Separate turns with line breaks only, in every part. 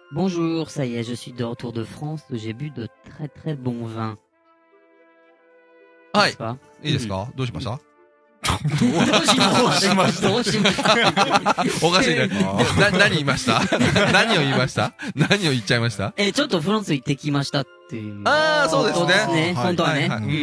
Bonjour, ça y est, je suis de retour de France. J'ai bu de très très bons vins.
はい
N'est-ce。pas
いいですか、どうしました？
どうしましたどうしました
おかしいね。何言いました何を言いました何を言っちゃいました？
ちょっとフランス行ってきましたっていう。
ああ、そうです
そうです
ね。
ね。本当はね。
はいはい、うん。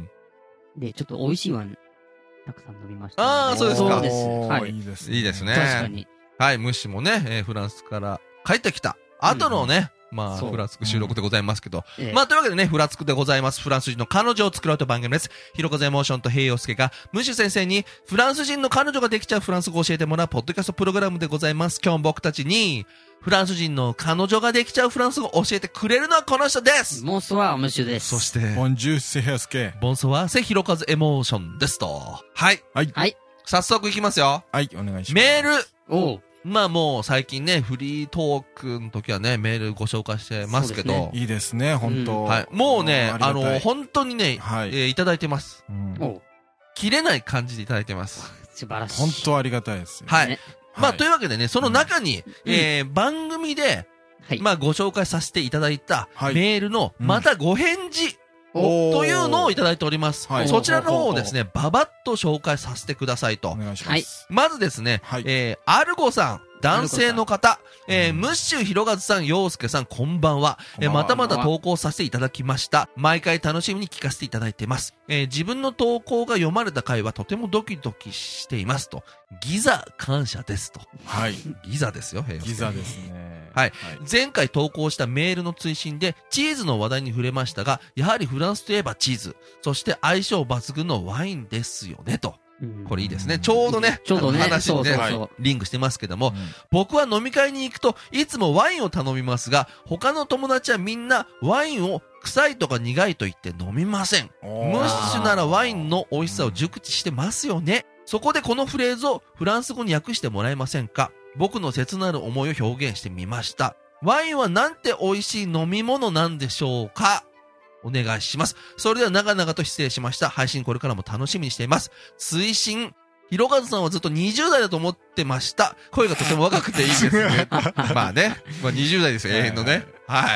で、ちょっと美味しいワイン、たくさん飲みました。
ああ、そうですか。
そうです。はい。
いいですね。
いいですね。
確かに。
はい、ムッシュもね、フランスから帰ってきた後のね、まあ、フラつく収録でございますけど。まあ、というわけでね、フラつくでございます。フランス人の彼女を作ろうという番組です。ひろかぜエモーションと平洋介が、ムッシュ先生に、フランス人の彼女ができちゃうフランス語を教えてもらうポッドキャストプログラムでございます。今日僕たちに、フランス人の彼女ができちゃうフランス語を教えてくれるのはこの人です。
モンソワー、ムッシュです。
そして、
ボンジュースヘアスケ。
ボンソワー、セヒロカズエモーションですと。はい。
はい。
はい。
早速いきますよ。
はい、お願いします。
メール。
おう。
まあもう最近ね、フリートークの時はね、メールご紹介してますけど。
いいですね、本当、
はい。もうね、本当にね、
はい、
いただいてます。
おう。
切れない感じでいただいてます。
素晴らしい。
本当ありがたいですよ。
はい。まあというわけでね、その中に、番組で、まあご紹介させていただいたメールの、またご返事、というのをいただいております。そちらの方をですね、ババッと紹介させてくださいと。
お願いします。
まずですね、アルゴさん、男性の方、ムッシュひろがずさん、ようすけさん、こんばんは。またまた投稿させていただきました。毎回楽しみに聞かせていただいています。自分の投稿が読まれた回はとてもドキドキしていますと。ギザ感謝ですと。
はい。
ギザですよ、
ギザですね。
はい。前回投稿したメールの追伸で、チーズの話題に触れましたが、やはりフランスといえばチーズ、そして相性抜群のワインですよねと。これいいですね。ちょうどね、話にね、リンクしてますけども、僕は飲み会に行くといつもワインを頼みますが、他の友達はみんなワインを臭いとか苦いと言って飲みません。ムッシュならワインの美味しさを熟知してますよね。そこでこのフレーズをフランス語に訳してもらえませんか？僕の切なる思いを表現してみました。ワインはなんて美味しい飲み物なんでしょうか？お願いします。それでは長々と失礼しました。配信これからも楽しみにしています。推進。ひろかずさんはずっと20代だと思ってました。声がとても若くていいですね。まあね。まあ20代ですよ、永遠のね。はい。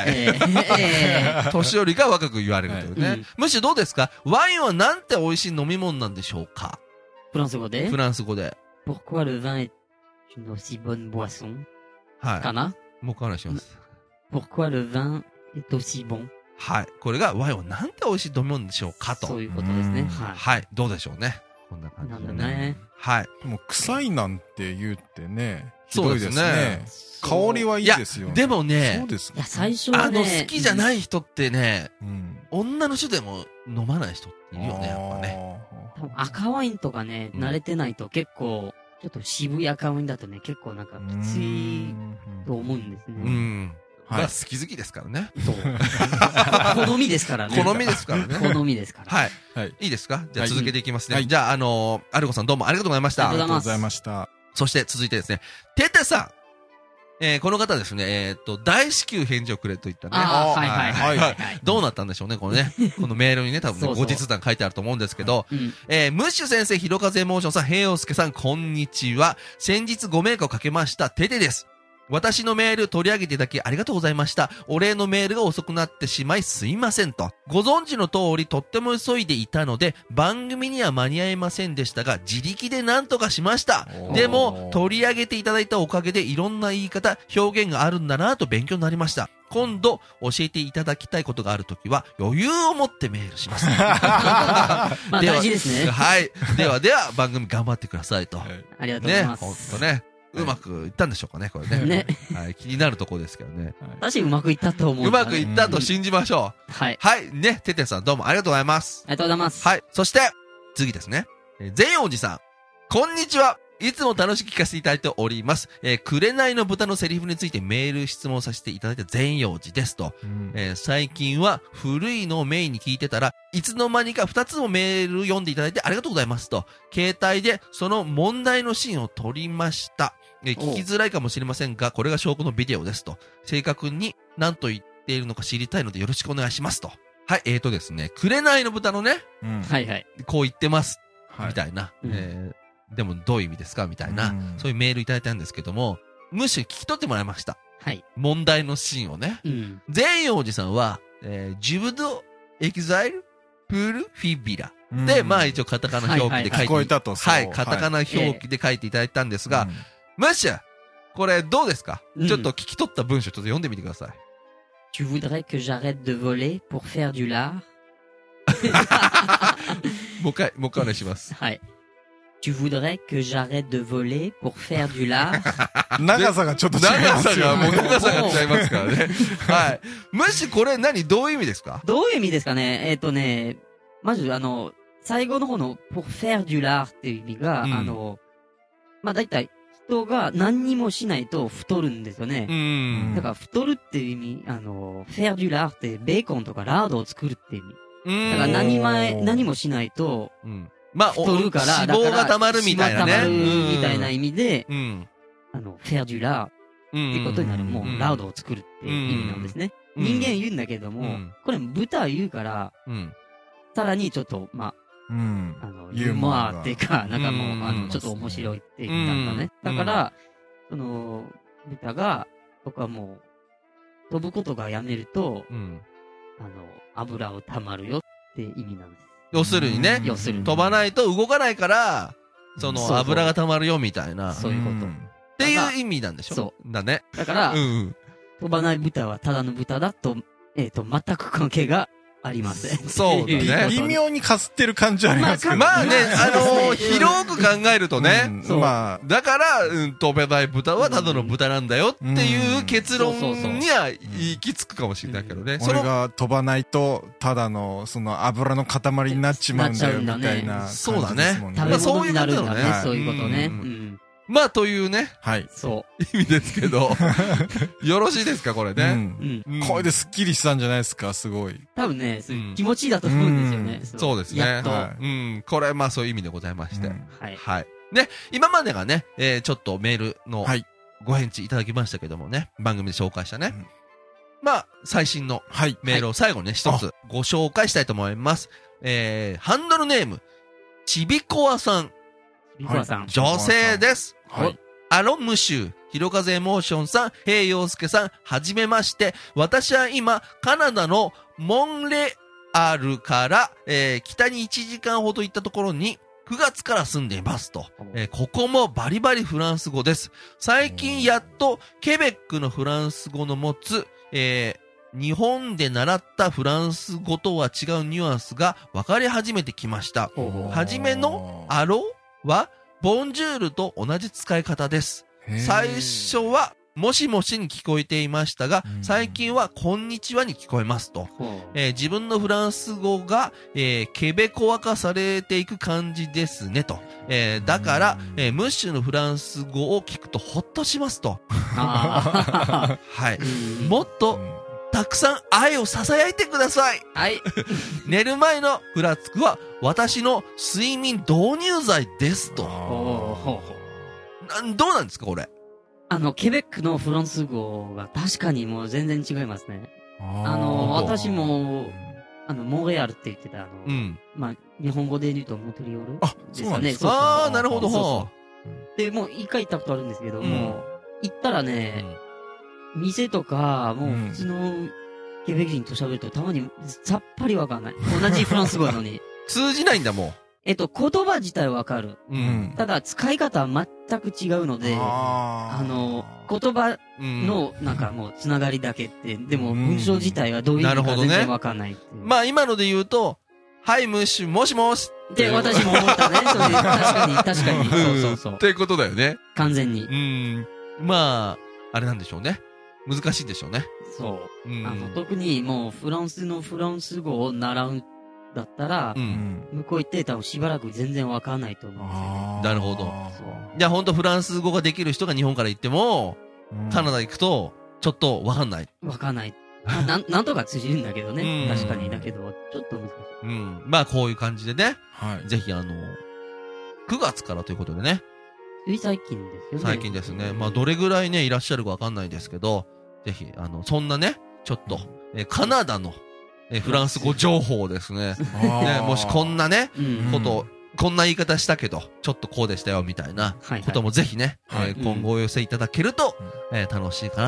年寄りが若く言われるというね。むしろどうですか？ワインはなんて美味しい飲み物なんでしょうか？
フランス語で？
フランス語で。
Pourquoi le vin est une aussi bonne boisson?
はい。
かな？
もうお話します。
Pourquoi le vin est aussi bon?
はい。これがワインはなんて美味しい飲み物でしょうかと。
そういうことですね。
はい。どうでしょうね。こんな感じで。
なんだね。
はい。
でも、臭いなんて言うってね。
そうですね。
香りはいいですよ。
でもね。
そうですね。
最初はね。
好きじゃない人ってね、女の人でも飲まない人っているよね、やっぱね。
赤ワインとかね、慣れてないと結構、ちょっと渋い赤ワインだとね、結構なんかきついと思うんですね。
まあ好き好きですからね。
そう。好みですからね。
好みですからね。
好みですから。
はい。いいですか？じゃあ続けていきますね。じゃあアルゴさんどうもありがとうございました。
ありがとうござい
ました。
そして続いてですね、テテさん。この方ですね、大至急返事をくれと言ったね。
はい。
どうなったんでしょうね、このね。このメールにね、多分後日談書いてあると思うんですけど、ムッシュ先生、ひろかぜエモーションさん、平洋介さん、こんにちは。先日ご迷惑をかけました、テテです。私のメール取り上げていただきありがとうございました。お礼のメールが遅くなってしまいすいませんと。ご存知の通りとっても急いでいたので番組には間に合いませんでしたが自力で何とかしました。でも取り上げていただいたおかげでいろんな言い方、表現があるんだなと勉強になりました。今度教えていただきたいことがあるときは余裕を持ってメールします。
まあ大事ですね。
はい。では番組頑張ってくださいと。
ありがとうございます。
ね、ほんとね。うまくいったんでしょうかね、これね。
ね。
はい、気になるところですけどね。
確かにうまくいったと思う。
うまくいったと信じましょう。
はい。
はい、ね、テテさんどうもありがとうございます。
ありがとうございます。
はい、そして、次ですね。善王寺さん、こんにちは。いつも楽しく聞かせていただいております。紅の豚のセリフについてメール質問させていただいた善陽寺ですと。最近は古いのをメインに聞いてたら、いつの間にか2つもメール読んでいただいてありがとうございますと。携帯でその問題のシーンを撮りました。聞きづらいかもしれませんが、これが証拠のビデオですと。正確に何と言っているのか知りたいのでよろしくお願いしますと。はい、ですね、紅の豚のね、
はいはい。
こう言ってます。みたいな。でもどういう意味ですかみたいな、そういうメールいただいたんですけども、むしろ聞き取ってもらいました。
はい。
問題のシーンをね。善陽寺さんは、ジュブドエキザイルプールフィビラ。で、まあ一応カタカナ表記で書いて、
聞こえたと。
はい、カタカナ表記で書いていただいたんですが、ムッシュ、これどうですか、ちょっと聞き取った文章ちょっと読んでみてください。
Tu voudrais que j'arrête de voler pour faire du lard?
もう一回お願いします。
はい。Tu voudrais que j'arrête de voler pour faire du lard?
長さがちょっと違いますよね。
長さが違いますからね。はい。もしこれどういう意味ですか？
どういう意味ですかね？まず最後の方の pour faire du lard っていう意味が、まあだいたい人が何にもしないと太るんですよね。だから太るっていう意味、faire du lard ってベーコンとかラードを作るっていう意味。だから何もしないと、
まあ、
太るから、
脂肪が溜まるみたいなね。
溜まるみたいな意味で、faire du lard ってことになる。もう、ラードを作るっていう意味なんですね。人間言うんだけども、これ豚言うから、さらにちょっと、まあ、ユーモアっていうか、なんかもう、ちょっと面白いっていう意味なんだね。だから、豚が、僕はもう、飛ぶことがやめると、油を溜まるよって意味なんです。
要するにね、飛ばないと動かないから、油が溜まるよみたいな。
そういうこと。
っていう意味なんでしょ？そうだね。
だから、飛ばない豚はただの豚だと、全く関係がありません。
そうだね。
微妙にかすってる感じありますけどね。
まあね、広く考えるとね、まあ、だから、飛べない豚はただの豚なんだよっていう結論には行き着くかもしれないけどね。
俺が飛ばないと、ただの、油の塊になっちまうんだよ、みたいな。
そうだね。
食べ物になるんだね、そういうことね。
まあ、というね。
はい。
そう。
意味ですけど。よろしいですか、これね。
これでスッキリしたんじゃないですか、すごい。
多分ね、気持ちいいだと思うんですよね。
そうですね。
やっと。
これ、まあ、そういう意味でございまして。
はい。
ね、今までがね、ちょっとメールのご返事いただきましたけどもね、番組で紹介したね。まあ、最新のメールを最後にね、一つご紹介したいと思います。ハンドルネーム、ちびこわさん。女性です。
はい。
アロムシュー、ひろかぜエモーションさん、平洋介さん、はじめまして。私は今、カナダのモンレアルから、北に1時間ほど行ったところに、9月から住んでいますと。ここもバリバリフランス語です。最近やっと、ケベックのフランス語の持つ、日本で習ったフランス語とは違うニュアンスが分かり始めてきました。はじめのアロは、ボンジュールと同じ使い方です。最初は、もしもしに聞こえていましたが、最近は、こんにちはに聞こえますと。自分のフランス語が、ケベコワ化されていく感じですねと。だから、ムッシュのフランス語を聞くとほっとしますと。はい。もっと、たくさん愛を囁いてください。
はい。
寝る前のふらつくは私の睡眠導入剤ですと。どうなんですかこれ。
ケベックのフランス語が確かにもう全然違いますね。私も、モンレアルって言ってたまあ、日本語で言うとモントリオールですかね。
ああ、なるほど。
で、もう一回行ったことあるんですけども、行ったらね、店とか、もう普通のケベック人と喋るとたまにさっぱりわかんない。同じフランス語なのに。
通じないんだもん。
言葉自体わかる。ただ、使い方は全く違うので、言葉の、なんかもう、つながりだけって、でも、文章自体はどういう意味か全然わかんない。
まあ、今ので言うと、はい、ムッシュ、もしもし
で、私も思ったね。そういう、確かに。そう。
っていうことだよね。
完全に。
まあ、あれなんでしょうね。難しいんでしょうね。
そう。特にもう、フランス語を習うだったら、向こう行って多分しばらく全然わかんないと思うんですよ。
なるほど。いや、ほんとフランス語ができる人が日本から行っても、カナダ行くと、ちょっとわかんない。
わかんない。なんとか通じるんだけどね。確かに。だけど、ちょっと難しい。
まあ、こういう感じでね。ぜひ9月からということでね。
最近ですよね。
最近ですね。まあ、どれぐらいね、いらっしゃるかわかんないですけど、ぜひ、そんなね、ちょっと、カナダの、フランス語情報ですね。ね、もしこんなね、こんな言い方したけど、ちょっとこうでしたよ、みたいなこともぜひね、今後お寄せいただけると、楽しいかなと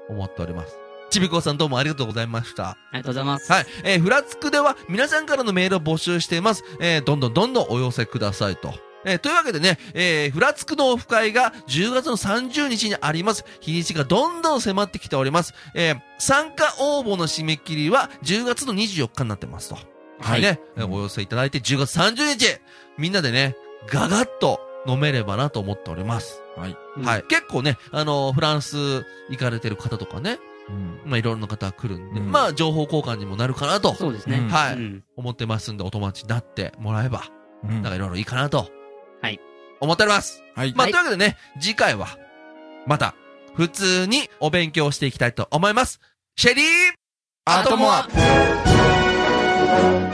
思っております。ちびこさんどうもありがとうございました。
ありがとうございます。
はい。フラつくでは皆さんからのメールを募集しています。どんどんお寄せくださいと。というわけでね、フラつくのオフ会が10月の30日にあります。日にちがどんどん迫ってきております。参加応募の締め切りは10月の24日になってますと。はい。ね、お寄せいただいて10月30日、みんなでね、ガガッと飲めればなと思っております。はい。はい。結構ね、フランス行かれてる方とかね、まあいろんな方が来るんで、まあ情報交換にもなるかなと。
そうですね。
はい。思ってますんで、お友達になってもらえば、なんかいろいろいいかなと。はい。思っております。はい。まあというわけでね、次回は、また、普通にお勉強していきたいと思います。シェリーアトモア